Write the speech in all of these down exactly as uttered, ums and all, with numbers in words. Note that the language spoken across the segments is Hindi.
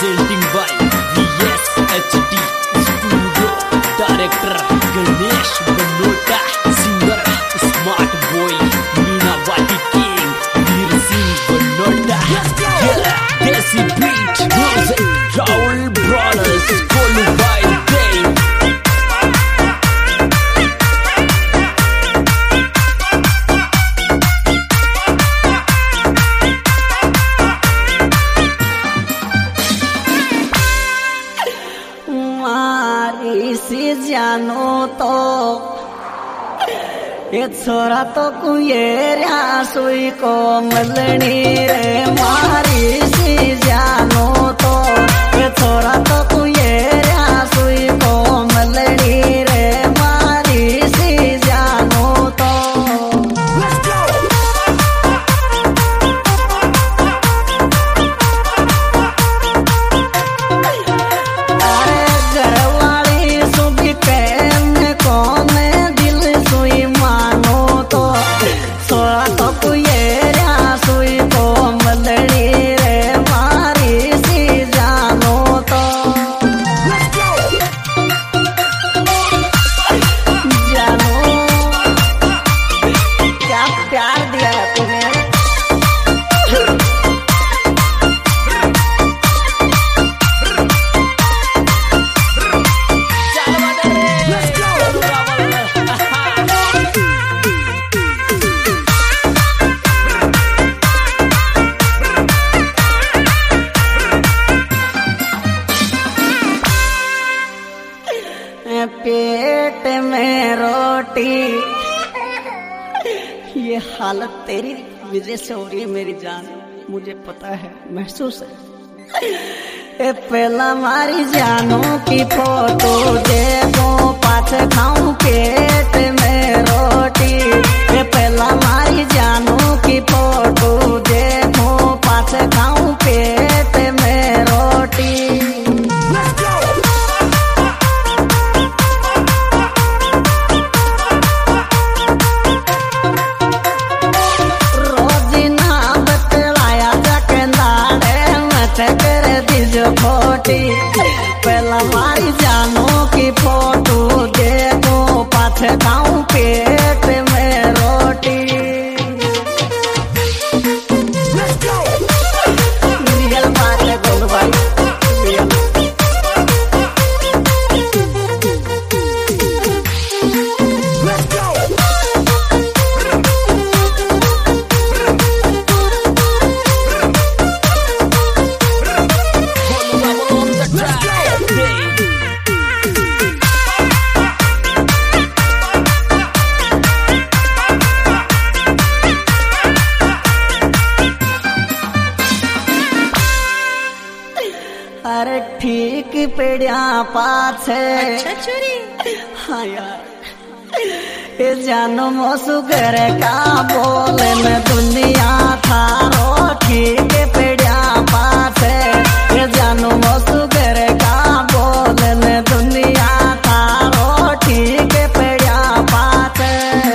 presenting by V S H D Studio, director Ganesh Banota, singer Smart Boy, Meena Vati King, Veer Singh Banota, Desi Beat, music, Raul Brothers, Kolu by Dave. इसी जानो तो ये छोरा तो कुएरा सुई को मलनी रे मारी सी जानो तो ये छोरा तो कुएरा सुई को मलनी रे मारी सी जानो तो पेट में रोटी ये हालत तेरी वजह से हो रही है मेरी जान, मुझे पता है, महसूस है। ए पहला मारी जानों की फोटो देखो पाछे खाऊं पेट में रोटी। ए पहला मारी जानों की फोटो देखो पाछे खाऊं पेट में रोटी। पहला मारी जानों की फोटो देखो पाछे खाऊं पेट में रोटी। रियल बात है गोलू भाई, अरे ठीक पेड़िया पाछे। अच्छा चोरी। हाँ यार, ये जानो मोसु घर का बोले में दुनिया थारो ठीक पेड़िया पाछे। ये जानो मोसु घर का बोले में दुनिया थारो ठीक पेड़िया पाछे।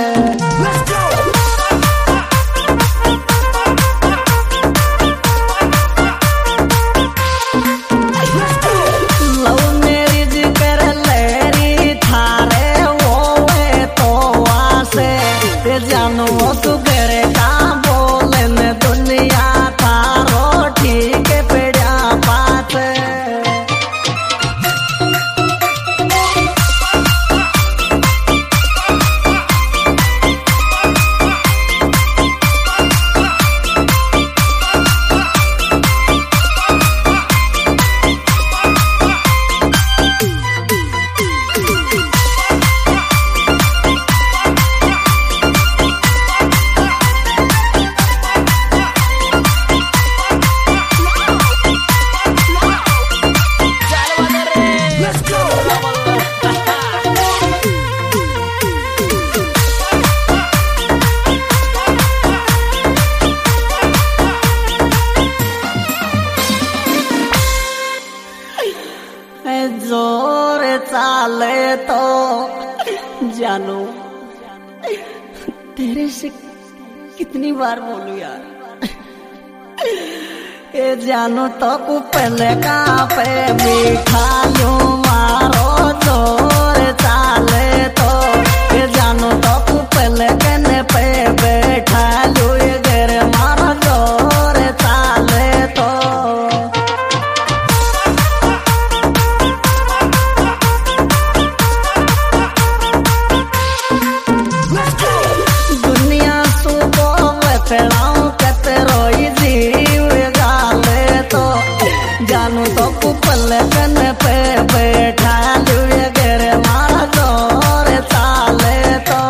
जानो तू घर का बोले में दुनिया थारो ठीक पेड़िया पात। जोर चाले तो जानो तेरे से कितनी बार बोलूं यार, ए जानू तो कु पहले का पे बिठा लूं मारो जोर चाले तो ए जानू तो कु पहले कने पे बैठा लूं ये घर मारो जोर चाले तो दुनिया सुबह फैलाऊं कते रोई जीव गाले तो जानू तो कुपल कन पे बैठा लुए घर मारा जोर चाले तो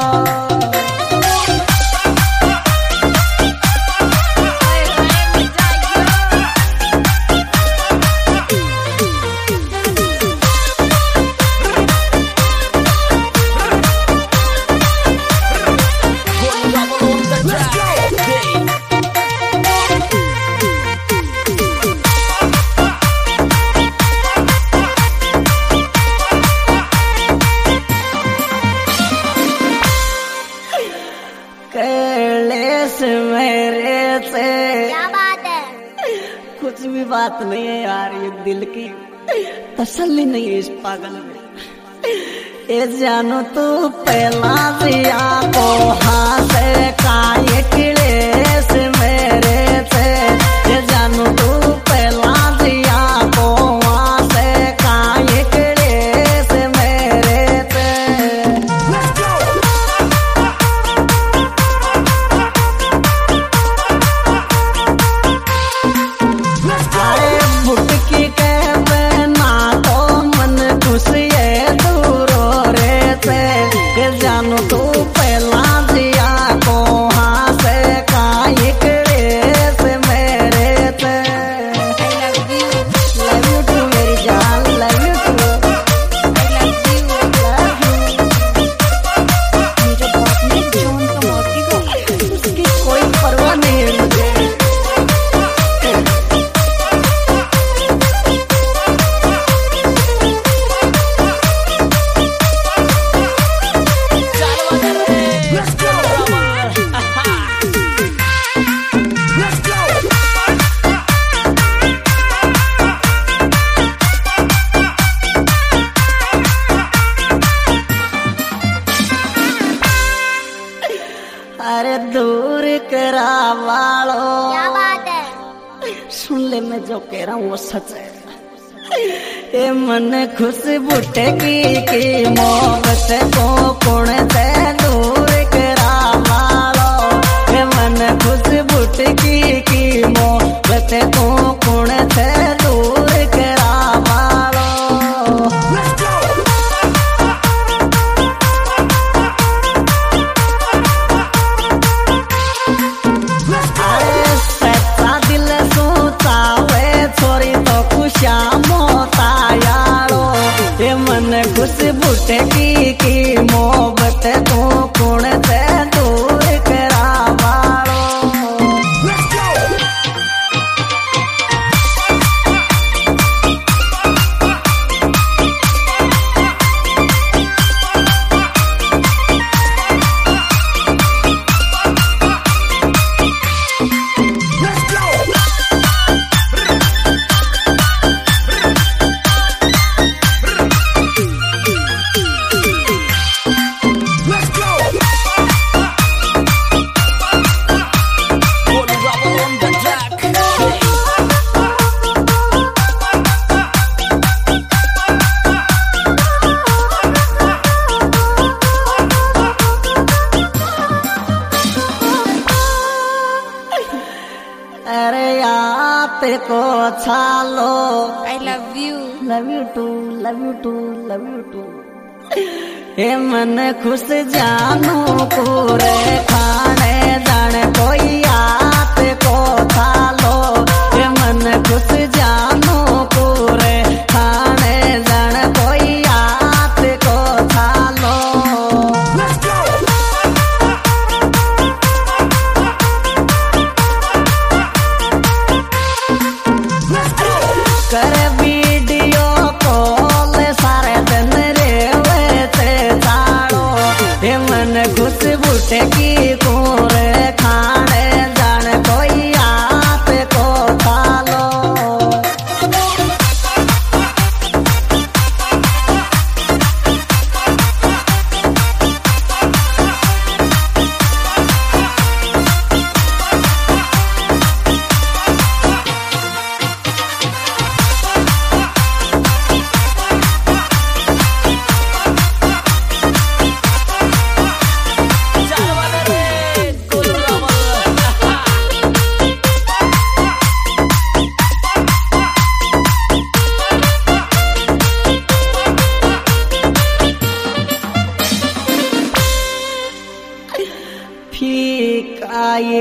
कैलेश मेरे से क्या बात है? कुछ भी बात नहीं है यार, ये दिल की तसल्ली नहीं है इस पागल में। ए जानू तू पहला दिया को हाँ से काये किलेश मेरे से ए जानू तू पहला दिया को हाँ से काये किलेश मेरे से अरे बुटकी के बिना तो मन खुश है दूरो रे से ये जानू तू पहला दिया को हाँ से काये किलेश मेरे से लव यू टू मेरी जान, लव यू टू, मुझे बहुत नहीं जोन का मोती को उसकी कोई परवाह नहीं है मुझे। अरे दूर करा वालो, क्या बात है? सुन ले मैं जो कह रहा हूँ वो सच है। ए मन खुश बुटे की की मोहब्बत को कौन से दूर करा वालो, ए मन खुश बुटे की की मोहब्बत को कौन से दूर करा वालो। अरे सच्चा दिल सोचावे छोरी तो खुशा मोता यारो, ये मन खुश बुटे की की मोहब्बत को कौन से दूर करा वालो। अरे याद को छालो, I love you, love you too, love you too, love you too. हे मन खुश जानू पूरे खाने जाने कोई याद को छालो, हे मन खुश जानू पूरे खाने जाने कोई याद को छालो। कर वीडियो कॉल सारे दिन रे वैसे चाड़ो, हे मन खुश बुटे की कोरे खाने जा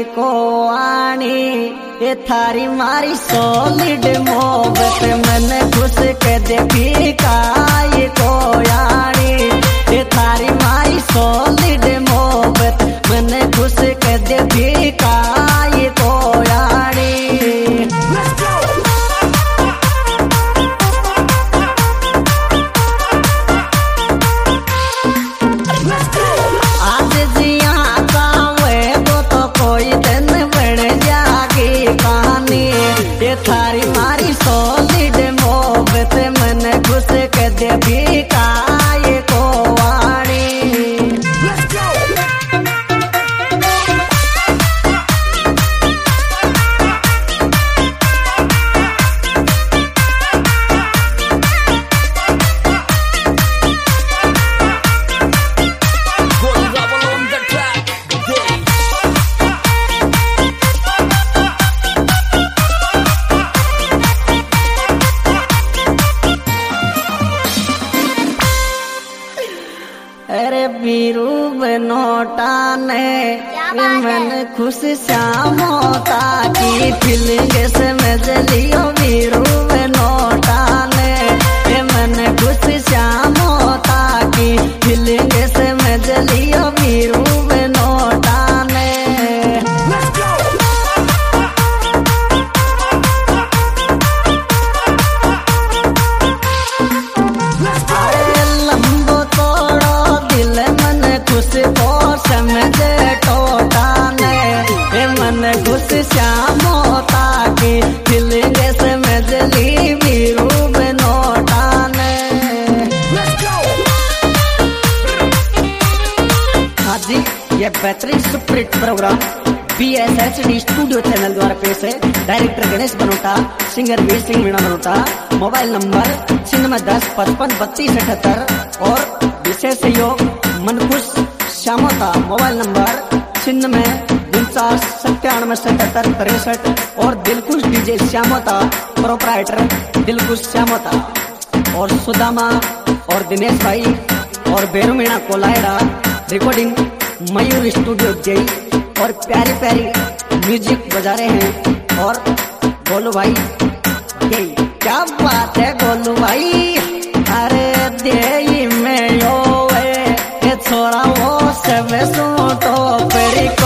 को आनी ये थारी मारी सॉलिड मोहब्बत मैंने खुश के देखी काय को आनी ये थारी मारी सॉलिड मोहब्बत मैंने खुश के देखी काय को आनी। थारी मारी सॉलिड मोहब्बत मैंने खुश के देखी काय को आनी। अरे बीरू बनोटा ने मैंने खुश श्याम होता की फीलिंग से मजलियो बीरू बनोटा ने मैंने खुश श्याम होता की फीलिंग से मजलियो बीरू बनोटा ने। खुश को समझे टोटा ने मन खुश श्याम होता की फीलिंग समझ ली बीरू बनोटा ने। हाँ जी, ये बेहतरीन superhit programme B S H D studio channel द्वारा पेश है। Director Ganesh Banota, singer Veer Singh Meena Banota. Mobile number छिन्नवे दस पचपन बत्तीस अठहत्तर और विशेष सहयोग मनखुश श्यामोता। मोबाइल नंबर छिन्नवे उनचास सत्तानवे सतहत्तर तिरसठ और दिलखुश डीजे श्यामोता, प्रोपराइटर दिलखुश श्यामोता। और सुदामा और दिनेश भाई और बेरू मीणा कोलायडा, रिकॉर्डिंग मयूर स्टूडियो जय और प्यारी प्यारी म्यूजिक बजा रहे हैं। और गोलू भाई ये क्या बात है गोलू भाई, अरे दे में यो छोरा वो सब सो तो